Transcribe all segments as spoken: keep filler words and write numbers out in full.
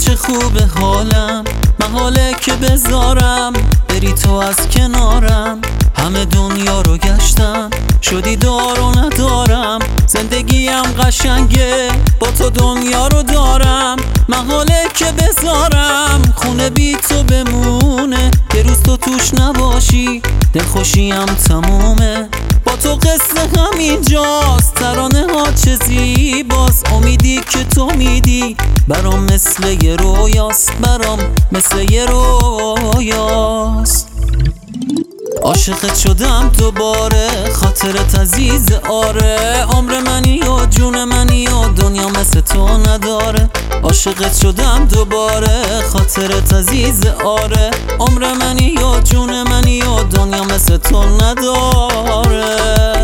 چه خوبه حالم، محاله که بذارم بری تو از کنارم. همه دنیا رو گشتم شدی دار و ندارم، زندگیم قشنگه با تو دنیا رو دارم. محاله که بذارم خونه بی تو بمونه، یه روز تو توش نباشی دلخوشیم تمومه. با تو قصه همینجاست، ترانه ها چه زیباست. امیدی که تو میدی برام مثل یه رویاست، برام مثل یه رویاست. عاشقت شدم دوباره، خاطرت عزیز آره. عمر منی و جون منی و دنیا مثل تو نداره. عاشقت شدم دوباره، خاطرت عزیز آره. عمر منی و جون منی و دنیا مثل تو نداره.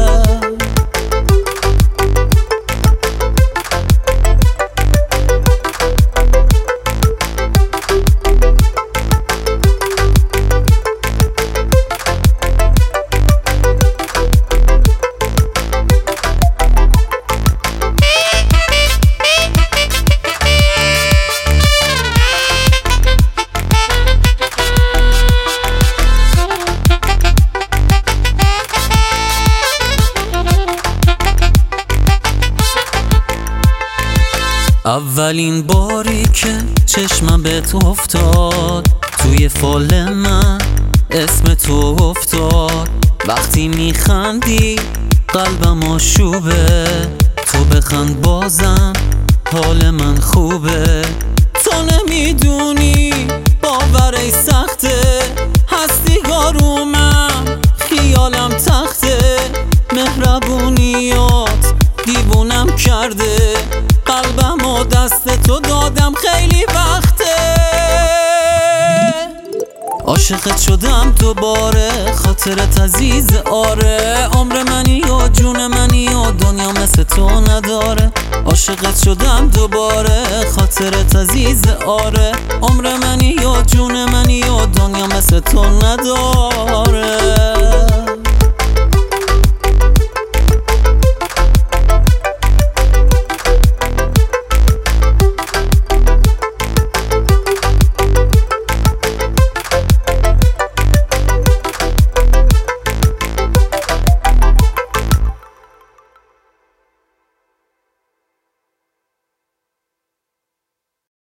اولین باری که چشمم به تو افتاد، توی فال من اسم تو افتاد. وقتی میخندی قلبم آشوبه، تو بخند بازم حال من خوبه. تو نمیدونی باورش سخته، هستی آرومم خیالم تخته. مهربونیات دیوونم کرده، قلبم و دست تو دادم خیلی وقته. عاشقت شدم دوباره، خاطرت عزیز آره. عمر منی و جون منی و دنیا مثل تو نداره. عاشقت شدم دوباره، خاطرت عزیز آره. عمر منی و جون منی و دنیا مثل تو نداره.